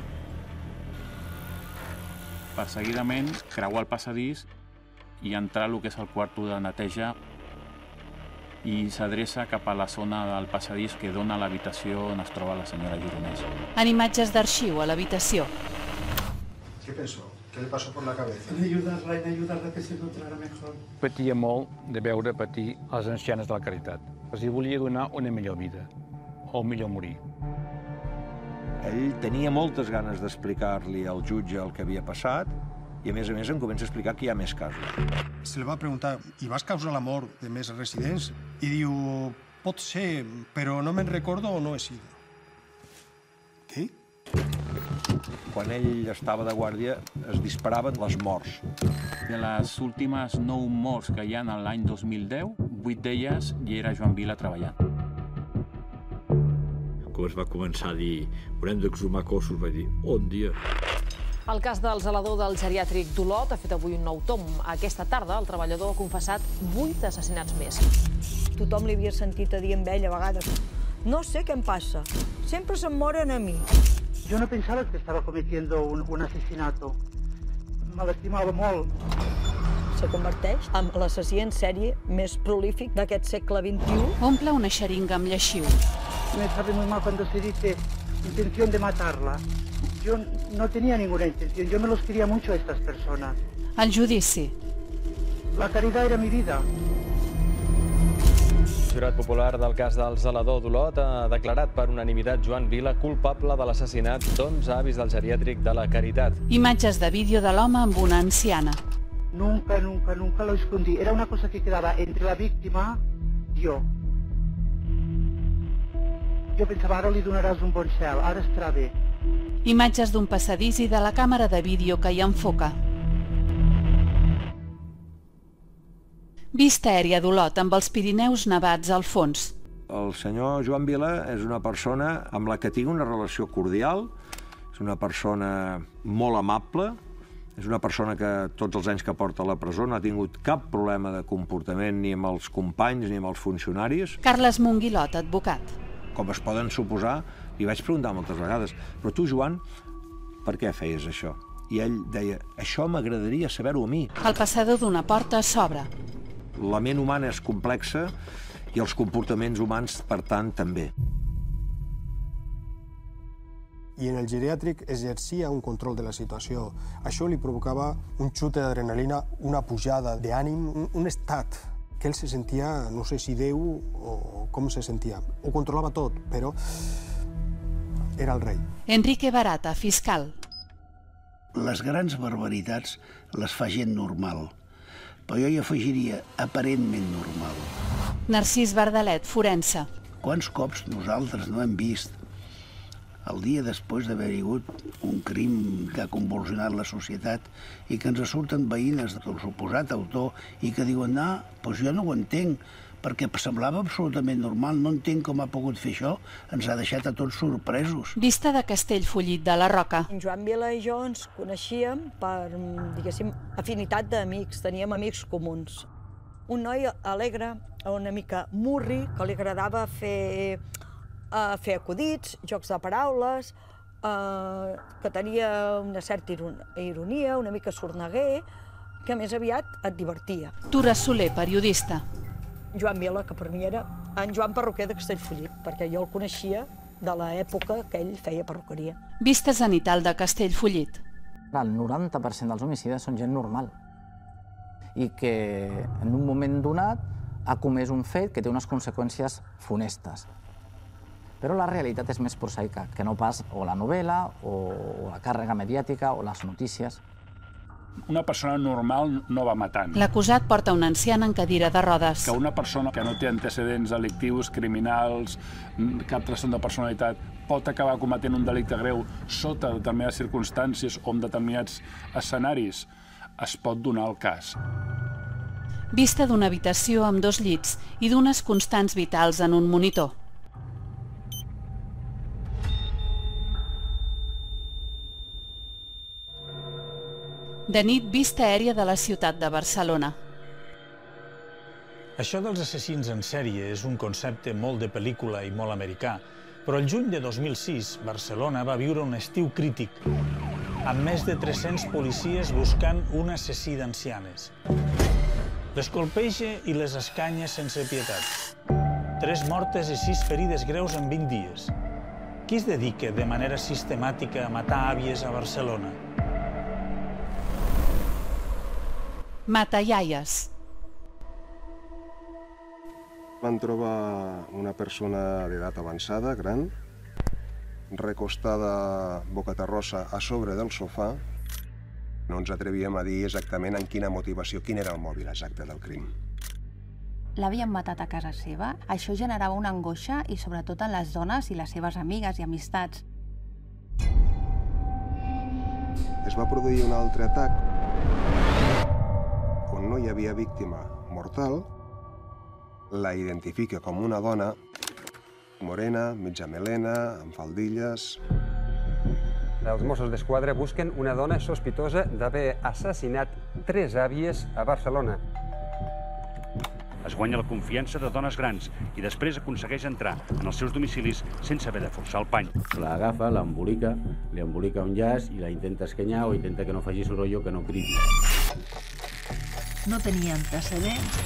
perseguidament creuar el passadís i entrar al que és el quarto de neteja i s'adreça cap a la zona del passadís que dona a l'habitació on es troba la senyora Gironès. En imatges d'arxiu a l'habitació. ¿Qué pensó? ¿Qué le pasó por la cabeza? En ayudarla, en ayudarla a que se encontrara mejor. Patia molt de veure patir les ancianes de la Caritat. Els hi volia donar una millor vida, o millor morir. Ell tenia moltes ganes d'explicar-li al jutge el que havia passat i, a més a més, em comença a explicar que hi ha més casos. Se li va preguntar, i vas causar la mort de més residents? I diu, pot ser, però no me'n recordo o no he sido. Què? Quan ell estava de guàrdia, es disparaven les morts. De les últimes nou morts que hi ha l'any dos mil deu, vuit d'elles hi era Joan Vila treballant. Com es va començar a dir, haurem d'exhumar cossos, va dir, on dia? El cas del zelador del geriàtric d'Olot ha fet avui un nou tom. Aquesta tarda el treballador ha confessat vuit assassinats més. Tothom li havia sentit a dir amb ell a vegades, no sé què em passa, sempre se'm moren a mi. Yo no pensaba que estaba cometiendo un, un asesinato. Me l'estimava molt. Se converteix en l'assassí en sèrie més prolífic d'aquest segle vint-i-u. Omple una xeringa amb lleixiu. Me sabe muy mal cuando se dice intención de matarla. Yo no tenía ninguna intención, yo me los quería mucho a estas personas. El judici. La caridad era mi vida. El jurat popular del cas del zelador d'Olot ha declarat per unanimitat Joan Vila culpable de l'assassinat d'onze avis del geriàtric de la Caritat. Imatges de vídeo de l'home amb una anciana. Nunca, nunca, nunca lo escondí. Era una cosa que quedaba entre la víctima y yo. Jo pensava, ara li donaràs un bon cel, ara estarà bé. Imatges d'un passadís i de la càmera de vídeo que hi enfoca. Vista aèria d'Olot amb els Pirineus nevats al fons. El senyor Joan Vila és una persona amb la que tinc una relació cordial, és una persona molt amable, és una persona que tots els anys que porta a la presó no ha tingut cap problema de comportament ni amb els companys ni amb els funcionaris. Carles Monguilot, advocat. Com es poden suposar, li vaig preguntar moltes vegades, però tu, Joan, per què feies això? I ell deia, això m'agradaria saber-ho a mi. El passador d'una porta s'obre. La ment humana és complexa i els comportaments humans, per tant, també. I en el geriàtric exercia un control de la situació. Això li provocava un xute d'adrenalina, una pujada d'ànim, un, un estat que ell se sentia, no sé si Déu o com se sentia. Ho controlava tot, però era el rei. Enrique Barata, fiscal. Les grans barbaritats les fa gent normal, però jo hi afegiria aparentment normal. Narcís Bardalet, forense. Quants cops nosaltres no hem vist el dia després d'haver hagut un crim que ha convulsionat la societat i que ens surten veïnes del suposat autor i que diuen no, doncs jo no ho entenc, perquè semblava absolutament normal, no entenc com ha pogut fer això, ens ha deixat a tots sorpresos. Vista de Castellfollit de la Roca. En Joan Vila i jo ens coneixíem per, diguéssim, afinitat d'amics, teníem amics comuns. Un noi alegre, una mica murri, que li agradava fer, uh, fer acudits, jocs de paraules, uh, que tenia una certa ironia, una mica sorneguer, que més aviat et divertia. Tura Soler, periodista. Joan Vila, que per mi era en Joan Perruquer de Castellfollit, perquè jo el coneixia de l'època que ell feia perruqueria. Vista zenital de Castellfollit. El noranta per cent dels homicides són gent normal i que en un moment donat ha comès un fet que té unes conseqüències funestes. Però la realitat és més prosaica que no pas o la novel·la o la càrrega mediàtica o les notícies. Una persona normal no va matant. L'acusat porta una anciana en cadira de rodes. Que una persona que no té antecedents delictius, criminals, cap trastorn de personalitat, pot acabar cometent un delicte greu sota determinades circumstàncies o en determinats escenaris, es pot donar el cas. Vista d'una habitació amb dos llits i d'unes constants vitals en un monitor. De nit, vista aèria de la ciutat de Barcelona. Això dels assassins en sèrie és un concepte molt de pel·lícula i molt americà, però el juny de dos mil sis, Barcelona va viure un estiu crític, amb més de tres-cents policies buscant un assassí d'ancianes. Les colpeja i les escanya sense pietat. Tres mortes i sis ferides greus en vint dies. Qui es dedica de manera sistemàtica a matar àvies a Barcelona? Matallaies. Van trobar una persona d'edat avançada, gran, recostada boca terrosa a sobre del sofà. No ens atrevíem a dir exactament en quina motivació, quin era el mòbil exacte del crim. L'havien matat a casa seva. Això generava una angoixa i sobretot en les dones i les seves amigues i amistats. Es va produir un altre atac on no hi havia víctima mortal. La identifica com una dona morena, mitja melena, amb faldilles. Els Mossos d'Esquadra busquen una dona sospitosa d'haver assassinat tres àvies a Barcelona. Es guanya la confiança de dones grans i després aconsegueix entrar en els seus domicilis sense haver de forçar el pany. L'agafa, l'embolica, li embolica un llaç i la intenta escanyar o intenta que no faci soroll o que no cridi. No tenia antecedents.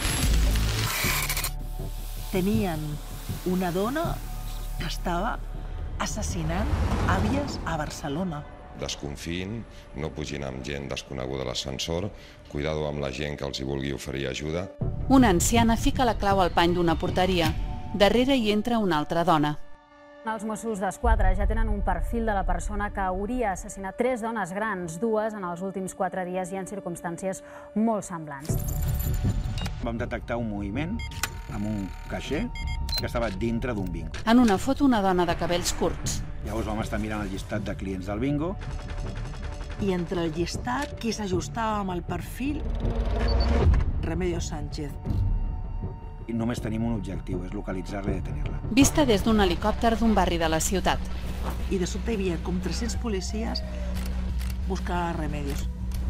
Tenien una dona que estava assassinant àvies a Barcelona. Desconfiïn, no pugin amb gent desconeguda a l'ascensor, cuidado amb la gent que els hi vulgui oferir ajuda. Una anciana fica la clau al pany d'una porteria. Darrere hi entra una altra dona. Els Mossos d'Esquadra ja tenen un perfil de la persona que hauria assassinat tres dones grans, dues en els últims quatre dies i en circumstàncies molt semblants. Vam detectar un moviment amb un caixer que estava dintre d'un bingo. En una foto, una dona de cabells curts. Llavors vam estar mirant el llistat de clients del bingo. I entre el llistat, qui s'ajustava amb el perfil? Remedios Sánchez. I només tenim un objectiu, és localitzar-la i detenir-la. Vista des d'un helicòpter d'un barri de la ciutat. I de sobte hi havia com tres-cents policies buscant Remedios.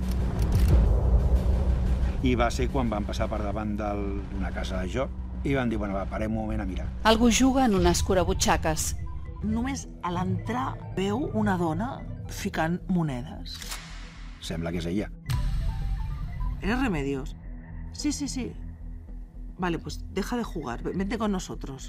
I va ser quan van passar per davant d'una casa de joc i van dir, bueno, va, parem un moment a mirar. Algú juga en un escurabutxaques. Només a l'entrar veu una dona ficant monedes. Sembla que és ella. ¿Eres Remedios? Sí, sí, sí. Vale, pues deja de jugar, vente con nosotros.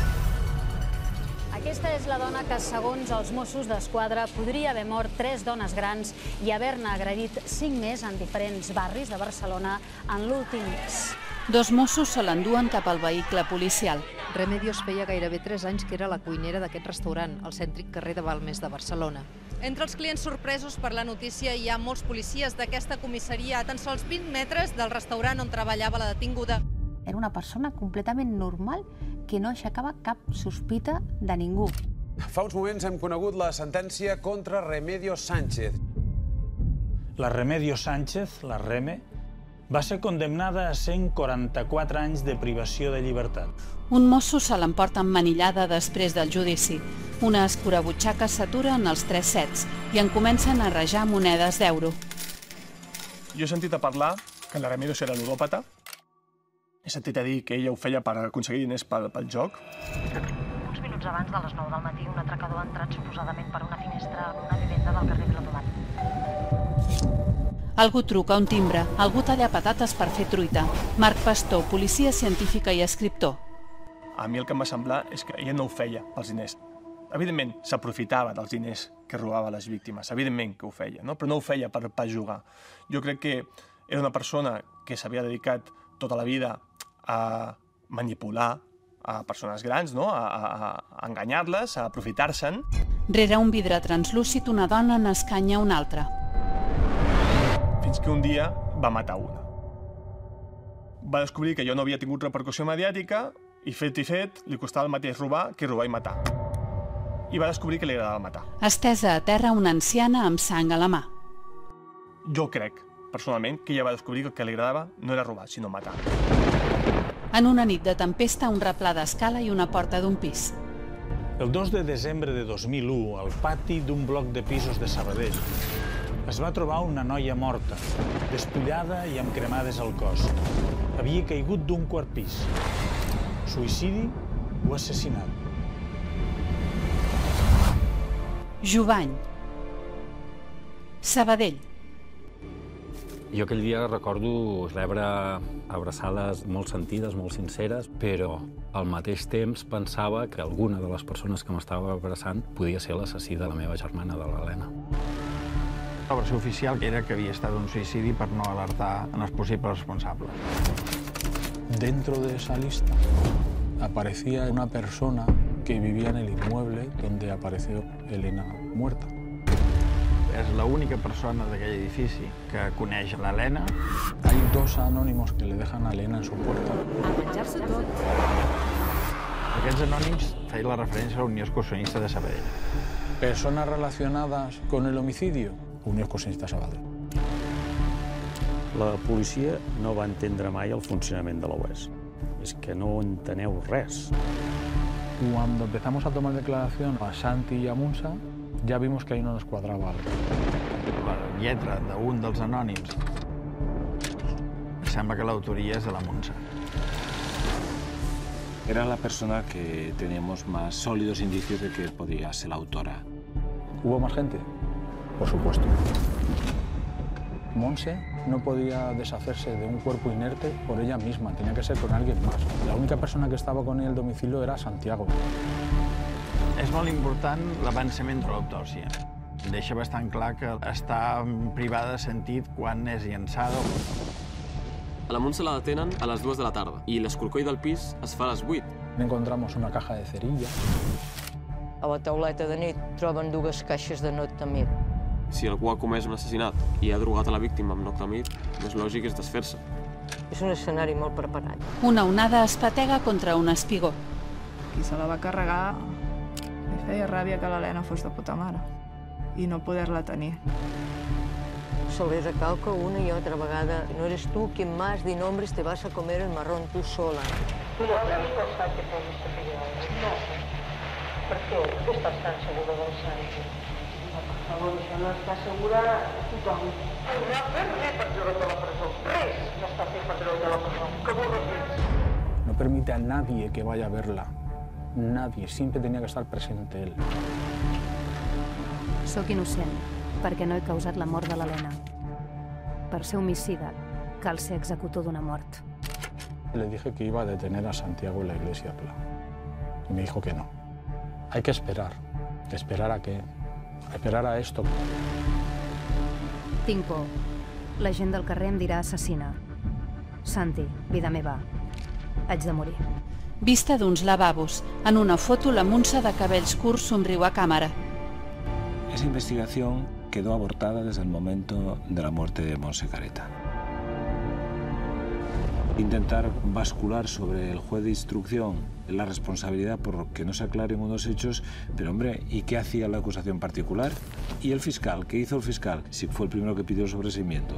Aquesta és la dona que, segons els Mossos d'Esquadra, podria haver mort tres dones grans i haver-ne agredit cinc més en diferents barris de Barcelona en l'últim mes. Dos Mossos se l'enduen cap al vehicle policial. Remedios feia gairebé tres anys que era la cuinera d'aquest restaurant, al cèntric carrer de Balmes de Barcelona. Entre els clients sorpresos per la notícia hi ha molts policies d'aquesta comissaria a tan sols vint metres del restaurant on treballava la detinguda. Era una persona completament normal que no aixecava cap sospita de ningú. Fa uns moments hem conegut la sentència contra Remedios Sánchez. La Remedios Sánchez, la Reme, va ser condemnada a cent quaranta-quatre anys de privació de llibertat. Un mosso se l'emporta emmanillada després del judici. Una escurabutxaca s'atura en els tres sets i en comencen a rajar monedes d'euro. Jo he sentit a parlar que la Remedios era ludòpata. He sentit a dir que ella ho feia per aconseguir diners pel, pel joc. Uns minuts abans de les nou del matí, un atracador ha entrat suposadament per una finestra en una vivenda del carrer Viladomat. Algú truca un timbre, algú talla patates per fer truita. Marc Pastor, policia científica i escriptor. A mi el que em va semblar és que ella no ho feia pels diners. Evidentment, s'aprofitava dels diners que robava a les víctimes, evidentment que ho feia, no? Però no ho feia per, per jugar. Jo crec que era una persona que s'havia dedicat tota la vida a manipular a persones grans, no? a, a, a enganyar-les, a aprofitar-se'n. Rere un vidre translúcid, una dona n'escanya una altra. Fins que un dia va matar una. Va descobrir que jo no havia tingut repercussió mediàtica i fet i fet li costava el mateix robar que robar i matar. I va descobrir que li agradava matar. Estesa a terra una anciana amb sang a la mà. Jo crec, personalment, que ella va descobrir que el que li agradava no era robar, sinó matar. En una nit de tempesta, un replà d'escala i una porta d'un pis. El dos de desembre de dos mil u, al pati d'un bloc de pisos de Sabadell, es va trobar una noia morta, despullada i amb cremades al cos. Havia caigut d'un quart pis. Suïcidi o assassinat? Jubany. Sabadell. Jo aquell dia recordo rebre abraçades molt sentides, molt sinceres, però al mateix temps pensava que alguna de les persones que m'estava abraçant podia ser l'assassí de la meva germana, de l'Helena. La versió oficial era que havia estat un suïcidi per no alertar en els possibles responsables. Dentro de esa lista aparecía una persona que vivía en el inmueble donde apareció Elena muerta. És l'única persona d'aquell edifici que coneix l'Helena. Hay dos anónimos que le dejan a Elena en su puerta. A menjar-se tot. Aquests anònims feien la referència a la Unió Excursionista de Sabadell. Personas relacionadas con el homicidio, Unió Excursionista Sabadell. La policia no va entendre mai el funcionament de l'O E S. És que no enteneu res. Cuando empezamos a tomar declaración a Santi y a Munsa, ya vimos que ahí no nos cuadraba algo. La lletra d'un dels anònims sembla que l'autoria és de la Munsa. Era la persona que teníamos más sólidos indicios de que podría ser la autora. ¿Hubo más gente? Por supuesto. Monse no podía deshacerse de un cuerpo inerte por ella misma, tenía que ser con alguien más. La única persona que estaba con ella en el domicilio era Santiago. És molt important l'avançament de l'autòpsia. Deixa bastant clar que està privada de sentit quan és llançada. A la Montse la detenen a les dues de la tarda i l'escorcoll del pis es fa a les vuit. Encontramos una caja de cerillas. A la tauleta de nit troben dues caixes de Noctamid. Si algú ha comès un assassinat i ha drogat a la víctima amb Noctamid, més lògic és desfer-se. És un escenari molt preparat. Una onada espatega contra un espigó. Qui se la va carregar li feia ràbia que l'Helena fos de puta mare i no poder-la tenir. Se le recalca una y otra vegada. No eres tú quien más de nombres te vas a comer el marrón tú sola. Tu no creus que el Sánchez hagi estat No. Per què? Per què estàs tan segura del Sánchez? Per favor, això no està segura tothom. No ha fet res per treure't de la presó. Res no està fet per treure't de la presó. Que burro ets. No permite a nadie que vaya a verla. Nadie. Siempre tenía que estar presente él. Soc innocent, perquè no he causat la mort de l'Helena. Per ser homicida, cal ser executor d'una mort. Le dije que iba a detener a Santiago en la iglesia Pla. Y me dijo que no. Hay que esperar. ¿Esperar a qué? Esperar a esto. Tinc por. La gent del carrer em dirà assassina. Santi, vida meva, haig de morir. Vista d'uns lavabos. En una foto, la Montse de cabells curts somriu a càmera. Esa investigación quedó abortada desde el momento de la muerte de Montse Careta. Intentar bascular sobre el juez de instrucción la responsabilidad por que no se aclaren unos hechos, pero hombre, ¿y qué hacía la acusación particular? ¿Y el fiscal? ¿Qué hizo el fiscal? Si fue el primero que pidió el sobreseimiento.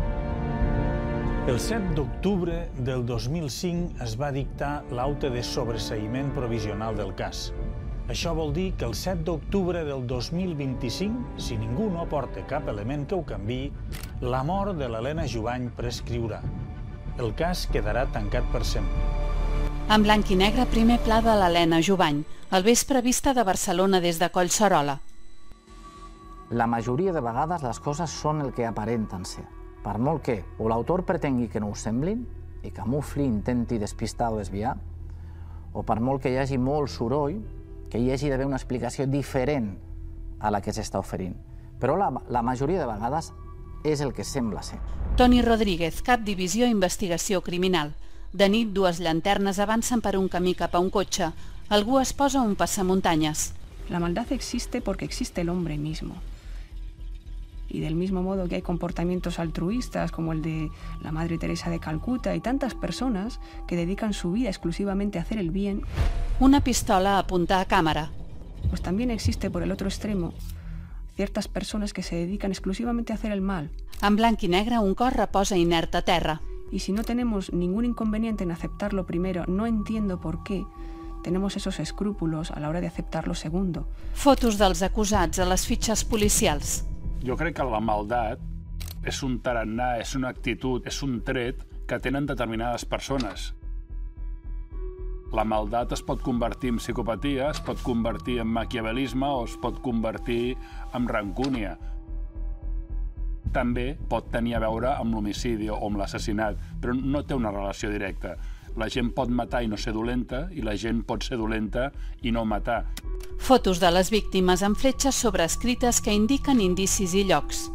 El set d'octubre del dos mil cinc es va dictar l'auto de sobreseïment provisional del cas. Això vol dir que el set d'octubre del dos mil vint-i-cinc, si ningú no aporta cap element que ho canviï, la mort de l'Helena Jubany prescriurà. El cas quedarà tancat per sempre. En blanc i negre, primer pla de l'Helena Jubany. Al vespre, vista de Barcelona des de Collserola. La majoria de vegades les coses són el que aparenten ser. Per molt que o l'autor pretengui que no ho semblin i camufli, intenti despistar o desviar, o per molt que hi hagi molt soroll, que hi hagi d'haver una explicació diferent a la que s'està oferint. Però la, la majoria de vegades és el que sembla ser. Toni Rodríguez, cap divisió Investigació Criminal. De nit, dues llanternes avancen per un camí cap a un cotxe. Algú es posa un passamuntanyes. La maldad existe porque existe el hombre mismo. Y del mismo modo que hay comportamientos altruistas como el de la Madre Teresa de Calcuta y tantas personas que dedican su vida exclusivamente a hacer el bien. Una pistola apunta a cámara. Pues también existe por el otro extremo ciertas personas que se dedican exclusivamente a hacer el mal. En blanc i negre, un cos reposa inert a terra. Y si no tenemos ningún inconveniente en aceptar lo primero, no entiendo por qué tenemos esos escrúpulos a la hora de aceptar lo segundo. Fotos dels acusats a les fitxes policials. Jo crec que la maldat és un tarannà, és una actitud, és un tret que tenen determinades persones. La maldat es pot convertir en psicopatia, es pot convertir en maquiavelisme o es pot convertir en rancúnia. També pot tenir a veure amb l'homicidi o amb l'assassinat, però no té una relació directa. La gent pot matar i no ser dolenta, i la gent pot ser dolenta i no matar. Fotos de les víctimes amb fletxes sobrescrites que indiquen indicis i llocs.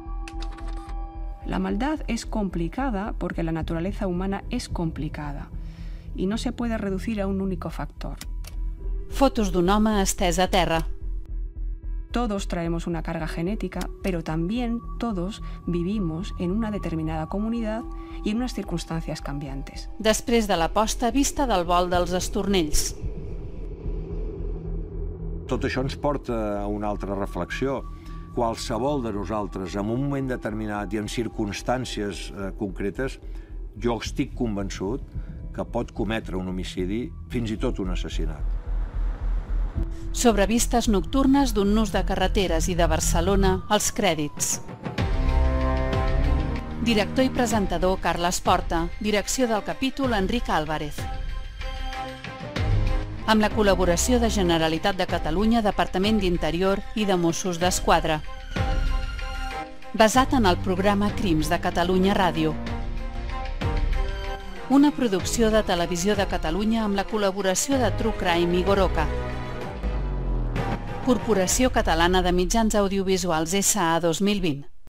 La maldad es complicada porque la naturaleza humana es complicada y no se puede reducir a un único factor. Fotos d'un home estès a terra. Todos traemos una carga genética, pero también todos vivimos en una determinada comunidad y en unas circunstancias cambiantes. Després de la posta, vista del vol dels estornells. Tot això ens porta a una altra reflexió. Qualsevol de nosaltres, en un moment determinat i en circumstàncies eh, concretes, jo estic convençut que pot cometre un homicidi, fins i tot un assassinat. Sobre vistes nocturnes d'un nus de carreteres i de Barcelona, els crèdits. Director i presentador Carles Porta, direcció del capítol Enric Álvarez. Amb la col·laboració de Generalitat de Catalunya, Departament d'Interior i de Mossos d'Esquadra. Basat en el programa Crims de Catalunya Ràdio. Una producció de Televisió de Catalunya amb la col·laboració de True Crime i Goroka. Corporació Catalana de Mitjans Audiovisuals S A dos mil vint.